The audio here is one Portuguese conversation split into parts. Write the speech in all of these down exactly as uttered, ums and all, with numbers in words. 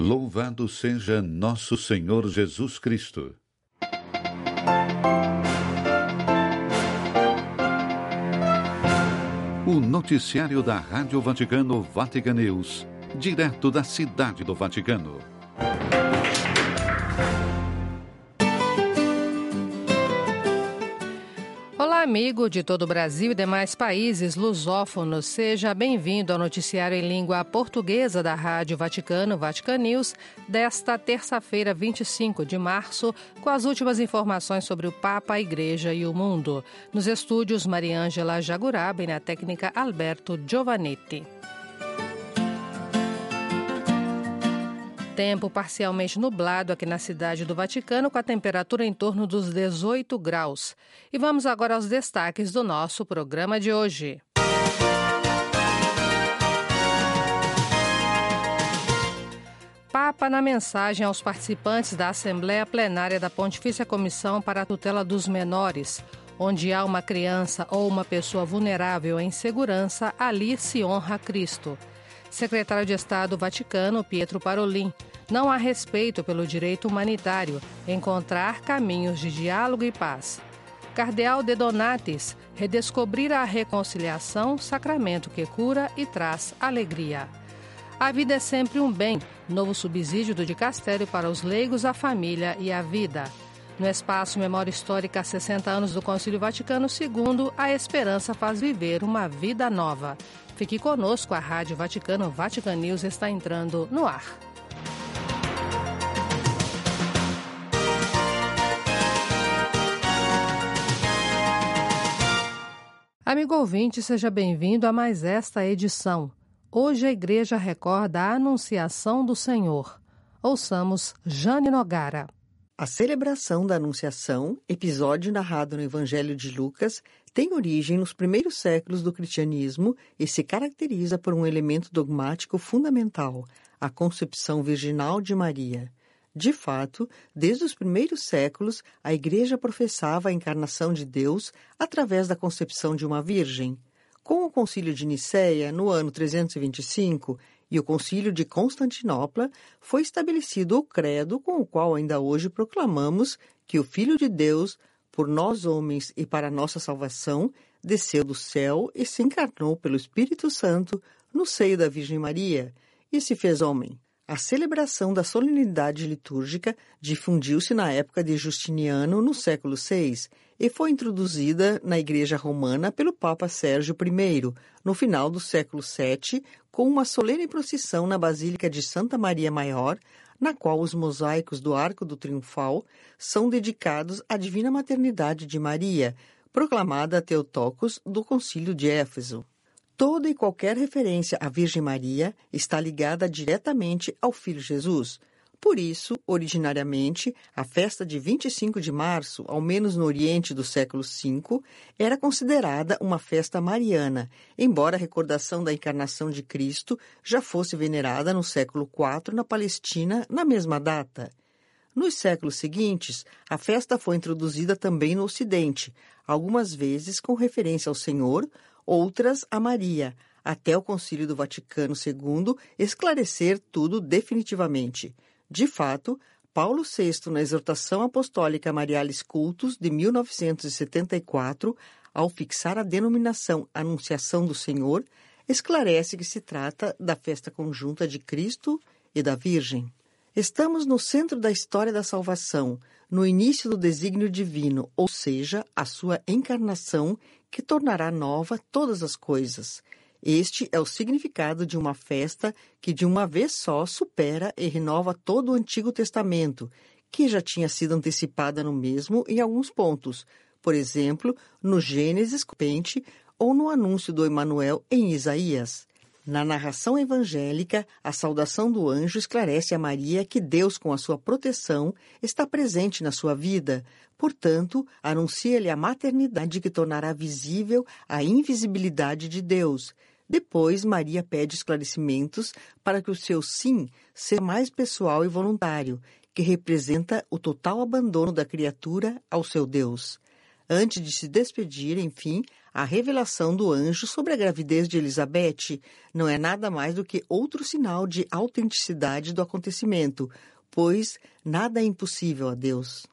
Louvado seja nosso Senhor Jesus Cristo. O noticiário da Rádio Vaticano Vatican News, direto da Cidade do Vaticano. Olá, amigo de todo o Brasil e demais países lusófonos. Seja bem-vindo ao noticiário em língua portuguesa da Rádio Vaticano, Vatican News, desta terça-feira, vinte e cinco de março, com as últimas informações sobre o Papa, a Igreja e o mundo. Nos estúdios, Mariângela Jaguraba e na técnica Alberto Giovannetti. Tempo parcialmente nublado aqui na cidade do Vaticano, com a temperatura em torno dos dezoito graus. E vamos agora aos destaques do nosso programa de hoje. Papa na mensagem aos participantes da Assembleia Plenária da Pontifícia Comissão para a Tutela dos Menores. Onde há uma criança ou uma pessoa vulnerável em segurança, ali se honra Cristo. Secretário de Estado Vaticano, Pietro Parolin. Não há respeito pelo direito humanitário, encontrar caminhos de diálogo e paz. Cardeal De Donatis, redescobrir a reconciliação, sacramento que cura e traz alegria. A vida é sempre um bem, novo subsídio do dicastério para os leigos, a família e a vida. No espaço Memória Histórica, sessenta anos do Concílio Vaticano segundo, a esperança faz viver uma vida nova. Fique conosco, a Rádio Vaticano Vatican News está entrando no ar. Amigo ouvinte, seja bem-vindo a mais esta edição. Hoje a Igreja recorda a Anunciação do Senhor. Ouçamos Jane Nogara. A celebração da Anunciação, episódio narrado no Evangelho de Lucas, tem origem nos primeiros séculos do cristianismo e se caracteriza por um elemento dogmático fundamental, a concepção virginal de Maria. De fato, desde os primeiros séculos, a Igreja professava a encarnação de Deus através da concepção de uma virgem. Com o Concílio de Nicéia, no ano trezentos e vinte e cinco, e o Concílio de Constantinopla, foi estabelecido o credo com o qual ainda hoje proclamamos que o Filho de Deus, por nós homens e para nossa salvação, desceu do céu e se encarnou pelo Espírito Santo no seio da Virgem Maria e se fez homem. A celebração da solenidade litúrgica difundiu-se na época de Justiniano, no século seis, e foi introduzida na Igreja Romana pelo Papa Sérgio I, no final do século sete, com uma solene procissão na Basílica de Santa Maria Maior, na qual os mosaicos do Arco do Triunfal são dedicados à Divina Maternidade de Maria, proclamada a Theotokos do Concílio de Éfeso. Toda e qualquer referência à Virgem Maria está ligada diretamente ao Filho Jesus. Por isso, originariamente, a festa de vinte e cinco de março, ao menos no Oriente do século cinco, era considerada uma festa mariana, embora a recordação da encarnação de Cristo já fosse venerada no século quatro na Palestina, na mesma data. Nos séculos seguintes, a festa foi introduzida também no Ocidente, algumas vezes com referência ao Senhor, outras a Maria, até o Concílio do Vaticano segundo esclarecer tudo definitivamente. De fato, Paulo sexto, na exortação apostólica Marialis Cultus de mil novecentos e setenta e quatro, ao fixar a denominação Anunciação do Senhor, esclarece que se trata da festa conjunta de Cristo e da Virgem. Estamos no centro da história da salvação, no início do desígnio divino, ou seja, a sua encarnação, que tornará nova todas as coisas. Este é o significado de uma festa que de uma vez só supera e renova todo o Antigo Testamento, que já tinha sido antecipada no mesmo em alguns pontos, por exemplo, no Gênesis Pente ou no anúncio do Emanuel em Isaías. Na narração evangélica, a saudação do anjo esclarece a Maria que Deus, com a sua proteção, está presente na sua vida. Portanto, anuncia-lhe a maternidade que tornará visível a invisibilidade de Deus. Depois, Maria pede esclarecimentos para que o seu sim seja mais pessoal e voluntário, que representa o total abandono da criatura ao seu Deus. Antes de se despedir, enfim, a revelação do anjo sobre a gravidez de Elizabeth não é nada mais do que outro sinal de autenticidade do acontecimento, pois nada é impossível a Deus.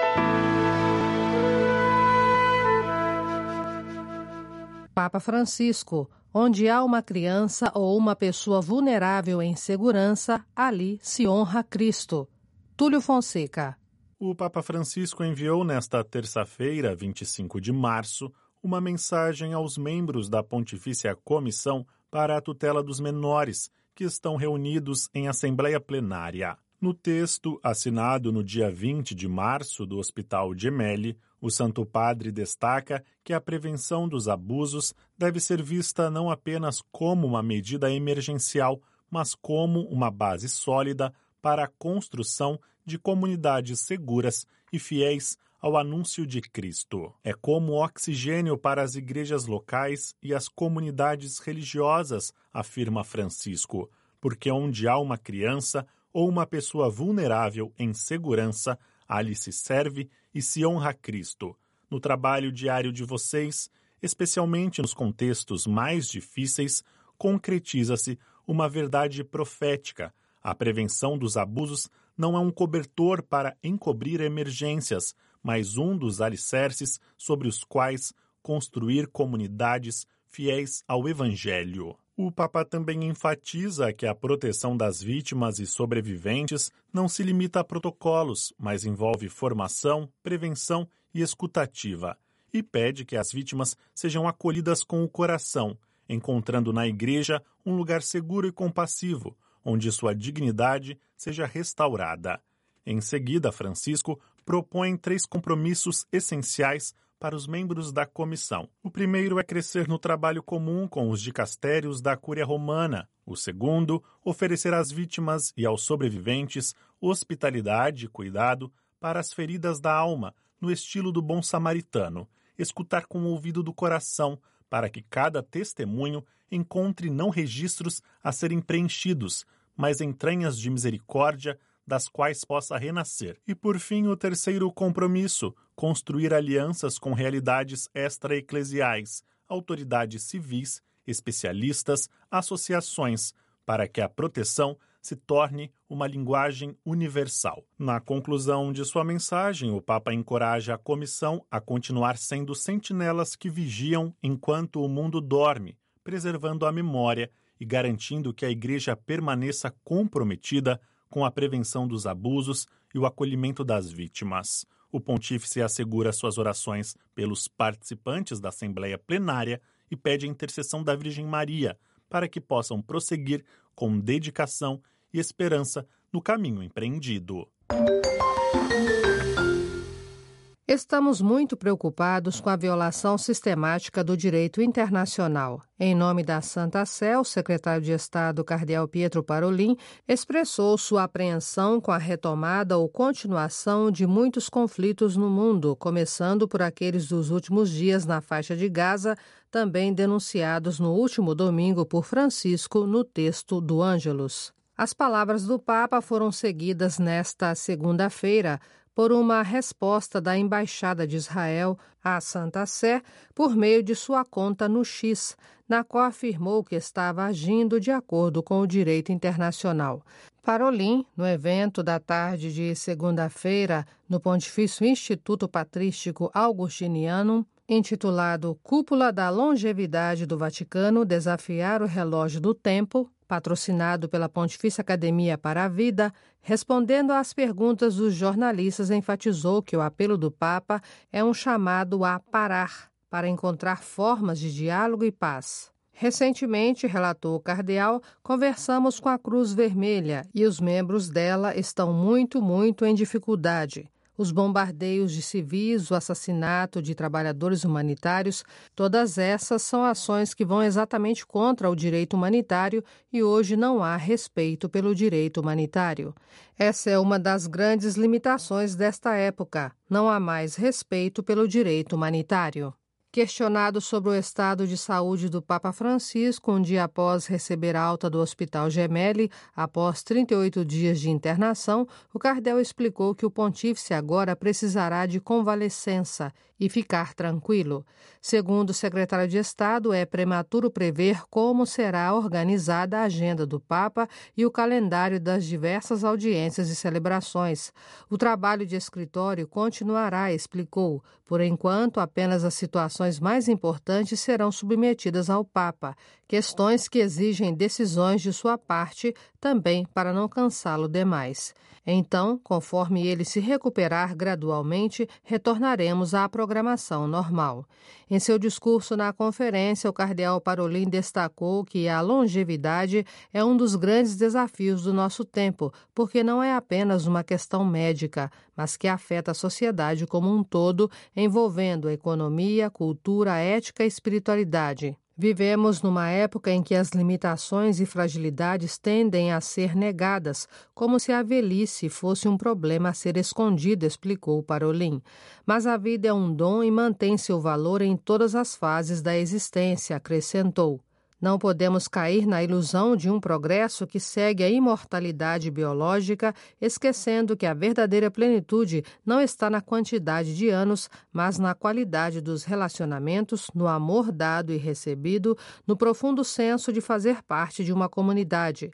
Papa Francisco: onde há uma criança ou uma pessoa vulnerável em segurança, ali se honra Cristo. Túlio Fonseca. O Papa Francisco enviou nesta terça-feira, vinte e cinco de março, uma mensagem aos membros da Pontifícia Comissão para a Tutela dos Menores, que estão reunidos em Assembleia Plenária. No texto, assinado no dia vinte de março do Hospital Gemelli, o Santo Padre destaca que a prevenção dos abusos deve ser vista não apenas como uma medida emergencial, mas como uma base sólida para a construção de comunidades seguras e fiéis ao anúncio de Cristo. É como oxigênio para as igrejas locais e as comunidades religiosas, afirma Francisco, porque onde há uma criança ou uma pessoa vulnerável em segurança, ali se serve e se honra Cristo. No trabalho diário de vocês, especialmente nos contextos mais difíceis, concretiza-se uma verdade profética. A prevenção dos abusos não é um cobertor para encobrir emergências, mas um dos alicerces sobre os quais construir comunidades fiéis ao Evangelho. O Papa também enfatiza que a proteção das vítimas e sobreviventes não se limita a protocolos, mas envolve formação, prevenção e escutativa, e pede que as vítimas sejam acolhidas com o coração, encontrando na Igreja um lugar seguro e compassivo, onde sua dignidade seja restaurada. Em seguida, Francisco propõe três compromissos essenciais para os membros da comissão. O primeiro é crescer no trabalho comum com os dicastérios da Cúria Romana. O segundo, oferecer às vítimas e aos sobreviventes hospitalidade e cuidado para as feridas da alma, no estilo do bom samaritano, escutar com o ouvido do coração, para que cada testemunho encontre não registros a serem preenchidos, mas entranhas de misericórdia das quais possa renascer. E por fim, o terceiro compromisso, construir alianças com realidades extra-eclesiais, autoridades civis, especialistas, associações, para que a proteção se torne uma linguagem universal. Na conclusão de sua mensagem, o Papa encoraja a comissão a continuar sendo sentinelas que vigiam enquanto o mundo dorme, preservando a memória e garantindo que a Igreja permaneça comprometida com a prevenção dos abusos e o acolhimento das vítimas. O pontífice assegura suas orações pelos participantes da Assembleia Plenária e pede a intercessão da Virgem Maria para que possam prosseguir com dedicação e esperança no caminho empreendido. Estamos muito preocupados com a violação sistemática do direito internacional. Em nome da Santa Sé, o secretário de Estado, cardeal Pietro Parolin, expressou sua apreensão com a retomada ou continuação de muitos conflitos no mundo, começando por aqueles dos últimos dias na faixa de Gaza, também denunciados no último domingo por Francisco no texto do Ângelus. As palavras do Papa foram seguidas nesta segunda-feira por uma resposta da Embaixada de Israel à Santa Sé por meio de sua conta no X, na qual afirmou que estava agindo de acordo com o direito internacional. Parolin, no evento da tarde de segunda-feira no Pontifício Instituto Patrístico Augustinianum, intitulado Cúpula da Longevidade do Vaticano, Desafiar o Relógio do Tempo, patrocinado pela Pontifícia Academia para a Vida, respondendo às perguntas dos jornalistas, enfatizou que o apelo do Papa é um chamado a parar, para encontrar formas de diálogo e paz. Recentemente, relatou o cardeal, conversamos com a Cruz Vermelha e os membros dela estão muito, muito em dificuldade. Os bombardeios de civis, o assassinato de trabalhadores humanitários, todas essas são ações que vão exatamente contra o direito humanitário e hoje não há respeito pelo direito humanitário. Essa é uma das grandes limitações desta época. Não há mais respeito pelo direito humanitário. Questionado sobre o estado de saúde do Papa Francisco, um dia após receber alta do Hospital Gemelli, após trinta e oito dias de internação, o cardeal explicou que o pontífice agora precisará de convalescença e ficar tranquilo. Segundo o secretário de Estado, é prematuro prever como será organizada a agenda do Papa e o calendário das diversas audiências e celebrações. O trabalho de escritório continuará, explicou. Por enquanto, apenas as situações mais importantes serão submetidas ao Papa, questões que exigem decisões de sua parte, também para não cansá-lo demais. Então, conforme ele se recuperar gradualmente, retornaremos à programação normal. Em seu discurso na conferência, o cardeal Parolin destacou que a longevidade é um dos grandes desafios do nosso tempo, porque não é apenas uma questão médica, mas que afeta a sociedade como um todo, envolvendo economia, cultura, ética e espiritualidade. Vivemos numa época em que as limitações e fragilidades tendem a ser negadas, como se a velhice fosse um problema a ser escondido, explicou Parolin. Mas a vida é um dom e mantém seu valor em todas as fases da existência, acrescentou. Não podemos cair na ilusão de um progresso que segue a imortalidade biológica, esquecendo que a verdadeira plenitude não está na quantidade de anos, mas na qualidade dos relacionamentos, no amor dado e recebido, no profundo senso de fazer parte de uma comunidade.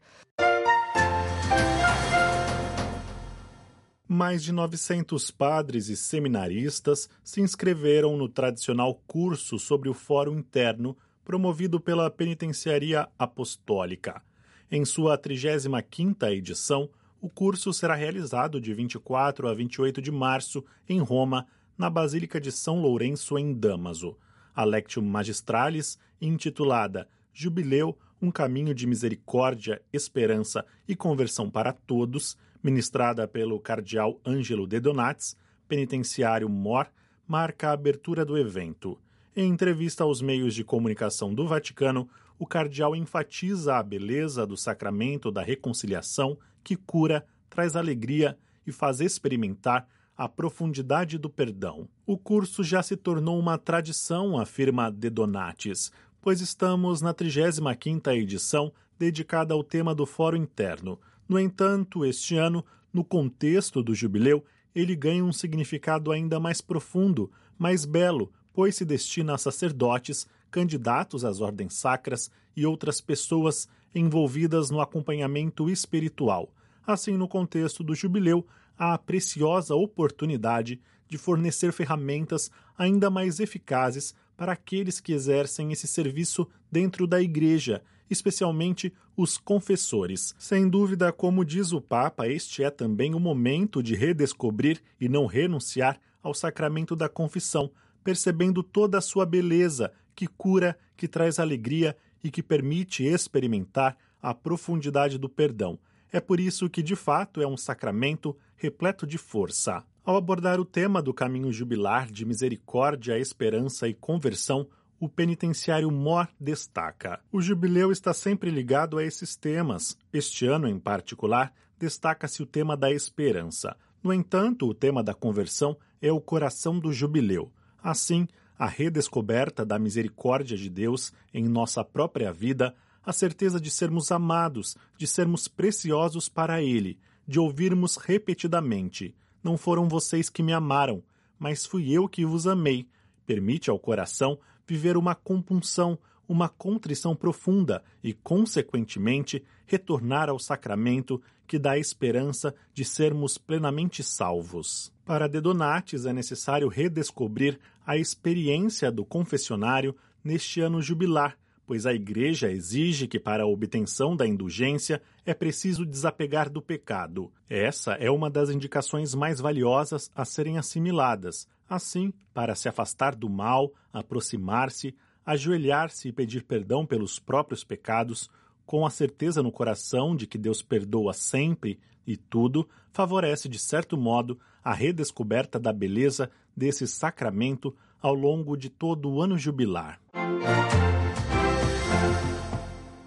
Mais de novecentos padres e seminaristas se inscreveram no tradicional curso sobre o Fórum Interno, promovido pela Penitenciaria Apostólica. Em sua trigésima quinta edição, o curso será realizado de vinte e quatro a vinte e oito de março, em Roma, na Basílica de São Lourenço, em Damaso. A Lectio Magistralis, intitulada Jubileu, um caminho de misericórdia, esperança e conversão para todos, ministrada pelo cardeal Ângelo de Donatis, penitenciário Mor, marca a abertura do evento. Em entrevista aos meios de comunicação do Vaticano, o cardeal enfatiza a beleza do sacramento da reconciliação que cura, traz alegria e faz experimentar a profundidade do perdão. O curso já se tornou uma tradição, afirma De Donatis, pois estamos na trigésima quinta edição dedicada ao tema do Fórum Interno. No entanto, este ano, no contexto do jubileu, ele ganha um significado ainda mais profundo, mais belo, pois se destina a sacerdotes, candidatos às ordens sacras e outras pessoas envolvidas no acompanhamento espiritual. Assim, no contexto do jubileu, há a preciosa oportunidade de fornecer ferramentas ainda mais eficazes para aqueles que exercem esse serviço dentro da Igreja, especialmente os confessores. Sem dúvida, como diz o Papa, este é também o momento de redescobrir e não renunciar ao sacramento da confissão, percebendo toda a sua beleza, que cura, que traz alegria e que permite experimentar a profundidade do perdão. É por isso que, de fato, é um sacramento repleto de força. Ao abordar o tema do caminho jubilar de misericórdia, esperança e conversão, o penitenciário Mor destaca: o jubileu está sempre ligado a esses temas. Este ano, em particular, destaca-se o tema da esperança. No entanto, o tema da conversão é o coração do jubileu. Assim, a redescoberta da misericórdia de Deus em nossa própria vida, a certeza de sermos amados, de sermos preciosos para Ele, de ouvirmos repetidamente: não foram vocês que me amaram, mas fui eu que vos amei, permite ao coração viver uma compunção, uma contrição profunda e, consequentemente, retornar ao sacramento que dá a esperança de sermos plenamente salvos. Para De Donatis, é necessário redescobrir a experiência do confessionário neste ano jubilar, pois a Igreja exige que, para a obtenção da indulgência, é preciso desapegar do pecado. Essa é uma das indicações mais valiosas a serem assimiladas. Assim, para se afastar do mal, aproximar-se, ajoelhar-se e pedir perdão pelos próprios pecados, com a certeza no coração de que Deus perdoa sempre e tudo, favorece, de certo modo, a redescoberta da beleza desse sacramento ao longo de todo o ano jubilar.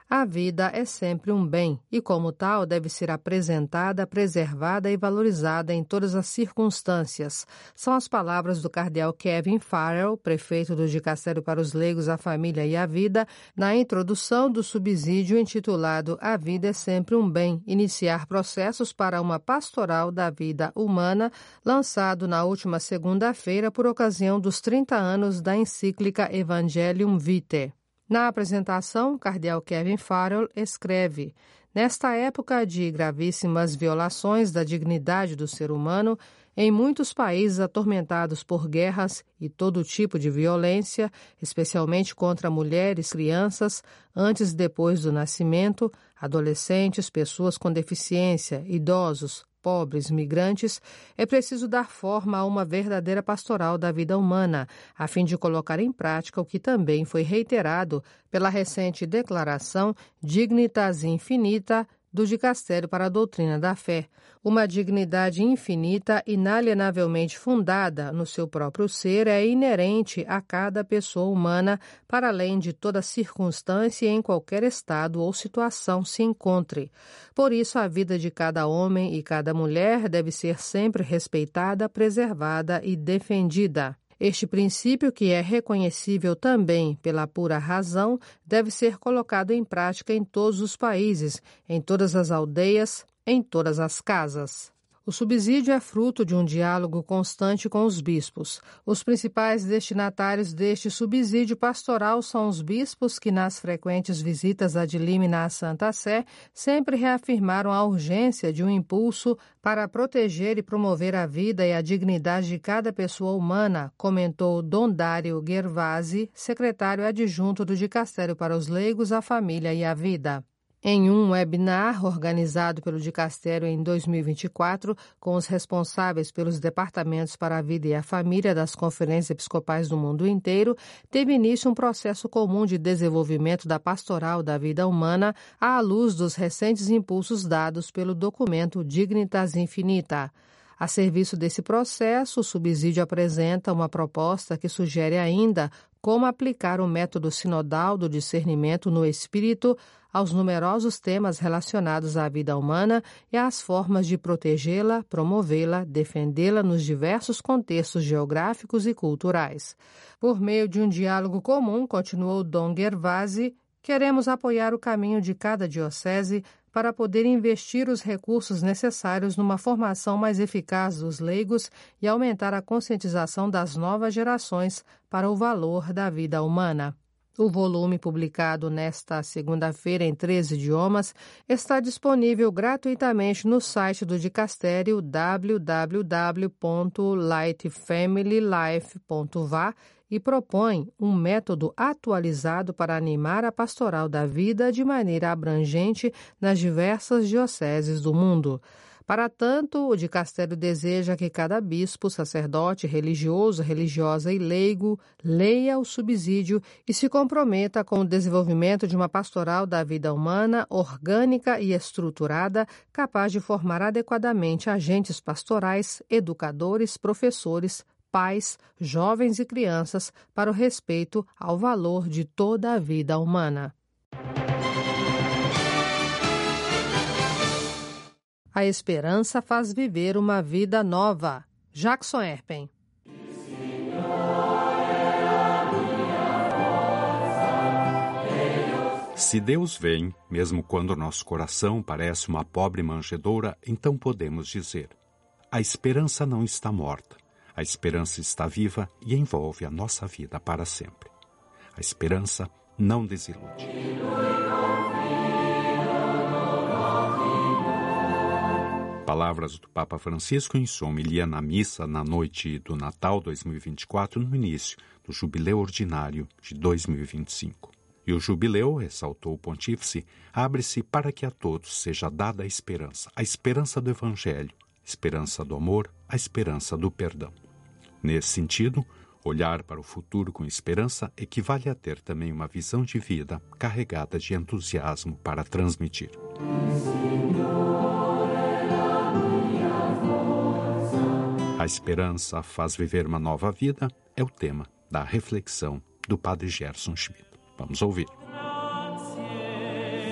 A vida é sempre um bem e, como tal, deve ser apresentada, preservada e valorizada em todas as circunstâncias. São as palavras do cardeal Kevin Farrell, prefeito do Dicastério para os Leigos, a Família e a Vida, na introdução do subsídio intitulado A Vida é Sempre um Bem, iniciar processos para uma pastoral da vida humana, lançado na última segunda-feira por ocasião dos trinta anos da encíclica Evangelium Vitae. Na apresentação, o cardeal Kevin Farrell escreve: nesta época de gravíssimas violações da dignidade do ser humano, em muitos países atormentados por guerras e todo tipo de violência, especialmente contra mulheres, crianças, antes e depois do nascimento, adolescentes, pessoas com deficiência, idosos, pobres, migrantes, é preciso dar forma a uma verdadeira pastoral da vida humana, a fim de colocar em prática o que também foi reiterado pela recente declaração Dignitas Infinita do Dicastério para a Doutrina da Fé, uma dignidade infinita, inalienavelmente fundada no seu próprio ser, é inerente a cada pessoa humana, para além de toda circunstância e em qualquer estado ou situação se encontre. Por isso, a vida de cada homem e cada mulher deve ser sempre respeitada, preservada e defendida. Este princípio, que é reconhecível também pela pura razão, deve ser colocado em prática em todos os países, em todas as aldeias, em todas as casas. O subsídio é fruto de um diálogo constante com os bispos. Os principais destinatários deste subsídio pastoral são os bispos que, nas frequentes visitas ad limina à Santa Sé, sempre reafirmaram a urgência de um impulso para proteger e promover a vida e a dignidade de cada pessoa humana, comentou Dom Dário Gervasi, secretário adjunto do Dicastério para os Leigos, a Família e a Vida. Em um webinar organizado pelo Dicastério em dois mil e vinte e quatro, com os responsáveis pelos departamentos para a vida e a família das conferências episcopais do mundo inteiro, teve início um processo comum de desenvolvimento da pastoral da vida humana à luz dos recentes impulsos dados pelo documento Dignitas Infinita. A serviço desse processo, o subsídio apresenta uma proposta que sugere ainda como aplicar o método sinodal do discernimento no espírito aos numerosos temas relacionados à vida humana e às formas de protegê-la, promovê-la, defendê-la nos diversos contextos geográficos e culturais. Por meio de um diálogo comum, continuou Dom Gervasi, queremos apoiar o caminho de cada diocese para poder investir os recursos necessários numa formação mais eficaz dos leigos e aumentar a conscientização das novas gerações para o valor da vida humana. O volume, publicado nesta segunda-feira em três idiomas, está disponível gratuitamente no site do Dicastério w w w ponto light family life ponto v a e propõe um método atualizado para animar a pastoral da vida de maneira abrangente nas diversas dioceses do mundo. Para tanto, o Dicastério deseja que cada bispo, sacerdote, religioso, religiosa e leigo leia o subsídio e se comprometa com o desenvolvimento de uma pastoral da vida humana orgânica e estruturada, capaz de formar adequadamente agentes pastorais, educadores, professores, pais, jovens e crianças para o respeito ao valor de toda a vida humana. A esperança faz viver uma vida nova. Jackson Erpen. Se Deus vem, mesmo quando nosso coração parece uma pobre manjedoura, então podemos dizer: a esperança não está morta. A esperança está viva e envolve a nossa vida para sempre. A esperança não desilude. Palavras do Papa Francisco em sua homilia na missa na noite do Natal dois mil e vinte e quatro, no início do Jubileu Ordinário de dois mil e vinte e cinco. E o jubileu, ressaltou o pontífice, abre-se para que a todos seja dada a esperança, a esperança do Evangelho, a esperança do amor, a esperança do perdão. Nesse sentido, olhar para o futuro com esperança equivale a ter também uma visão de vida carregada de entusiasmo para transmitir. A esperança faz viver uma nova vida é o tema da reflexão do padre Gerson Schmidt. Vamos ouvir.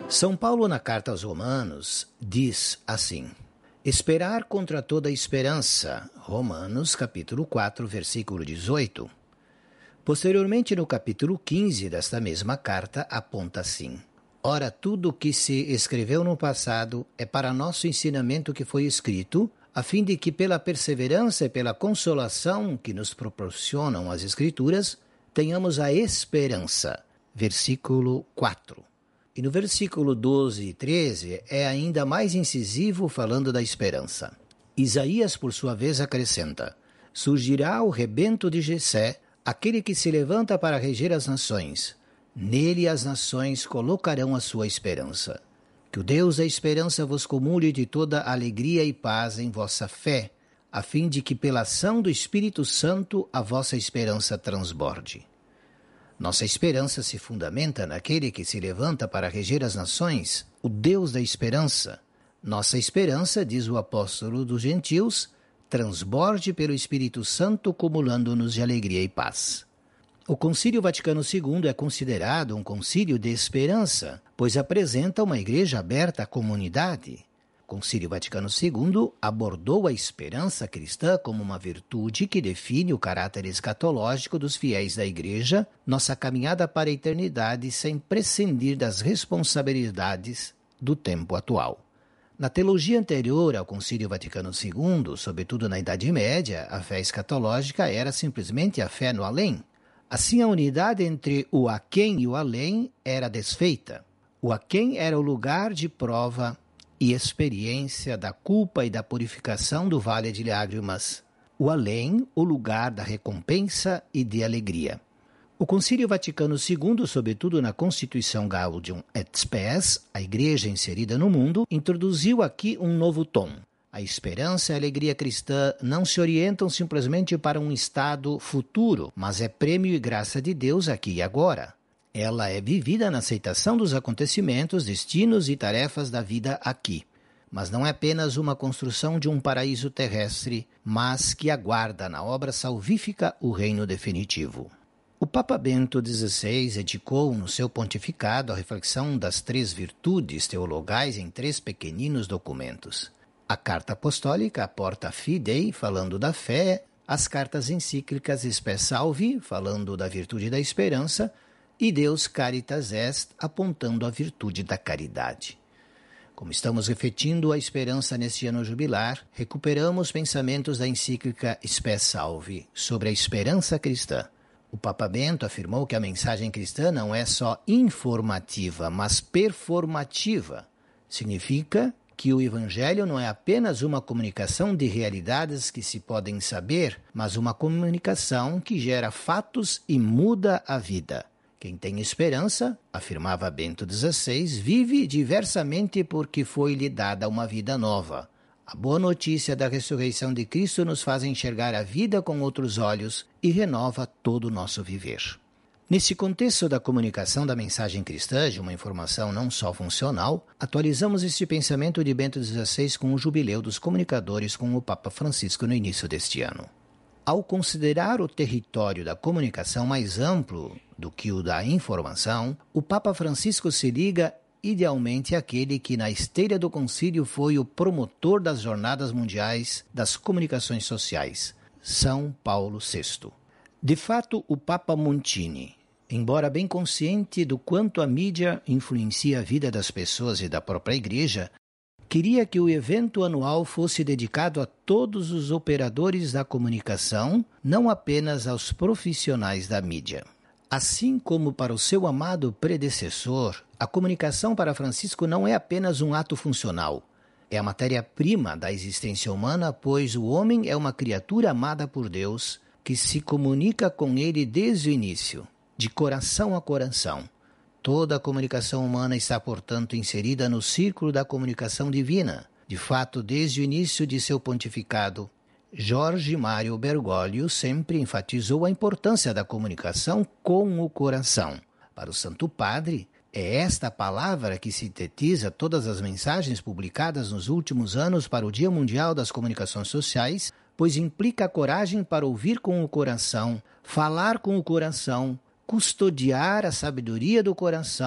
São Paulo, na carta aos Romanos, diz assim: esperar contra toda esperança, Romanos capítulo quatro, versículo dezoito. Posteriormente, no capítulo quinze desta mesma carta, aponta assim: ora, tudo o que se escreveu no passado é para nosso ensinamento que foi escrito, a fim de que pela perseverança e pela consolação que nos proporcionam as Escrituras, tenhamos a esperança. Versículo quatro. E no versículo doze e treze é ainda mais incisivo falando da esperança. Isaías, por sua vez, acrescenta: surgirá o rebento de Jessé, aquele que se levanta para reger as nações. Nele as nações colocarão a sua esperança. Que o Deus da esperança vos cumule de toda alegria e paz em vossa fé, a fim de que pela ação do Espírito Santo a vossa esperança transborde. Nossa esperança se fundamenta naquele que se levanta para reger as nações, o Deus da esperança. Nossa esperança, diz o apóstolo dos gentios, transborde pelo Espírito Santo, cumulando-nos de alegria e paz. O Concílio Vaticano segundo é considerado um concílio de esperança, pois apresenta uma igreja aberta à comunidade. O Concílio Vaticano segundo abordou a esperança cristã como uma virtude que define o caráter escatológico dos fiéis da igreja, nossa caminhada para a eternidade sem prescindir das responsabilidades do tempo atual. Na teologia anterior ao Concílio Vaticano segundo, sobretudo na Idade Média, a fé escatológica era simplesmente a fé no além. Assim, a unidade entre o aquém e o além era desfeita. O aquém era o lugar de prova e experiência da culpa e da purificação do vale de lágrimas. O além, o lugar da recompensa e de alegria. O Concílio Vaticano segundo, sobretudo na Constituição Gaudium et Spes, a Igreja inserida no mundo, introduziu aqui um novo tom. A esperança e a alegria cristã não se orientam simplesmente para um estado futuro, mas é prêmio e graça de Deus aqui e agora. Ela é vivida na aceitação dos acontecimentos, destinos e tarefas da vida aqui. Mas não é apenas uma construção de um paraíso terrestre, mas que aguarda na obra salvífica o reino definitivo. O Papa Bento dezesseis dedicou no seu pontificado a reflexão das três virtudes teologais em três pequeninos documentos. A Carta Apostólica, a Porta Fidei, falando da fé, as cartas encíclicas Spes Salvi, falando da virtude da esperança, e Deus Caritas Est, apontando a virtude da caridade. Como estamos refletindo a esperança neste ano jubilar, recuperamos pensamentos da encíclica Spes Salvi sobre a esperança cristã. O Papa Bento afirmou que a mensagem cristã não é só informativa, mas performativa. Significa que o Evangelho não é apenas uma comunicação de realidades que se podem saber, mas uma comunicação que gera fatos e muda a vida. Quem tem esperança, afirmava Bento dezesseis, vive diversamente porque foi-lhe dada uma vida nova. A boa notícia da ressurreição de Cristo nos faz enxergar a vida com outros olhos e renova todo o nosso viver. Nesse contexto da comunicação da mensagem cristã, de uma informação não só funcional, atualizamos este pensamento de Bento dezesseis com o jubileu dos comunicadores com o Papa Francisco no início deste ano. Ao considerar o território da comunicação mais amplo do que o da informação, o Papa Francisco se liga idealmente àquele que na esteira do concílio foi o promotor das Jornadas Mundiais das Comunicações Sociais, São Paulo sexto. De fato, o Papa Montini, embora bem consciente do quanto a mídia influencia a vida das pessoas e da própria Igreja, queria que o evento anual fosse dedicado a todos os operadores da comunicação, não apenas aos profissionais da mídia. Assim como para o seu amado predecessor, a comunicação para Francisco não é apenas um ato funcional. É a matéria-prima da existência humana, pois o homem é uma criatura amada por Deus, que se comunica com ele desde o início, de coração a coração. Toda a comunicação humana está, portanto, inserida no círculo da comunicação divina. De fato, desde o início de seu pontificado, Jorge Mário Bergoglio sempre enfatizou a importância da comunicação com o coração. Para o Santo Padre, é esta palavra que sintetiza todas as mensagens publicadas nos últimos anos para o Dia Mundial das Comunicações Sociais, pois implica a coragem para ouvir com o coração, falar com o coração, custodiar a sabedoria do coração,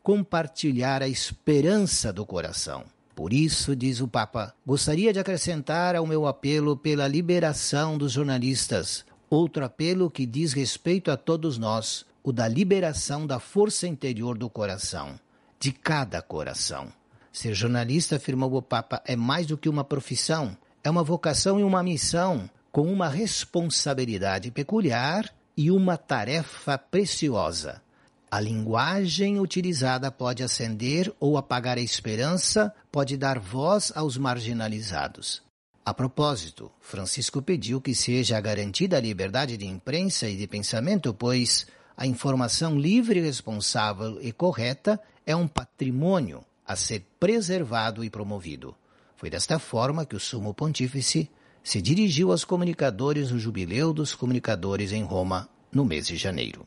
compartilhar a esperança do coração. Por isso, diz o Papa, gostaria de acrescentar ao meu apelo pela liberação dos jornalistas, outro apelo que diz respeito a todos nós, o da liberação da força interior do coração, de cada coração. Ser jornalista, afirmou o Papa, é mais do que uma profissão, é uma vocação e uma missão, com uma responsabilidade peculiar e uma tarefa preciosa. A linguagem utilizada pode acender ou apagar a esperança, pode dar voz aos marginalizados. A propósito, Francisco pediu que seja garantida a liberdade de imprensa e de pensamento, pois a informação livre, responsável e correta é um patrimônio a ser preservado e promovido. Foi desta forma que o Sumo Pontífice se dirigiu aos comunicadores no Jubileu dos Comunicadores em Roma, no mês de janeiro.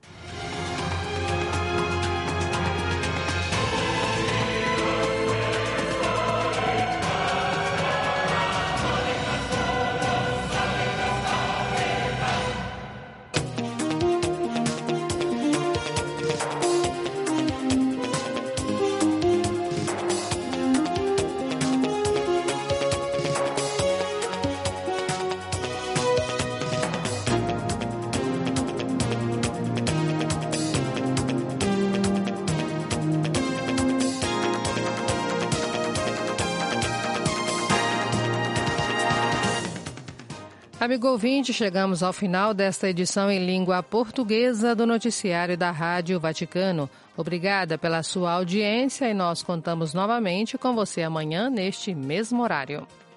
Amigo ouvinte, chegamos ao final desta edição em língua portuguesa do noticiário da Rádio Vaticano. Obrigada pela sua audiência e nós contamos novamente com você amanhã neste mesmo horário.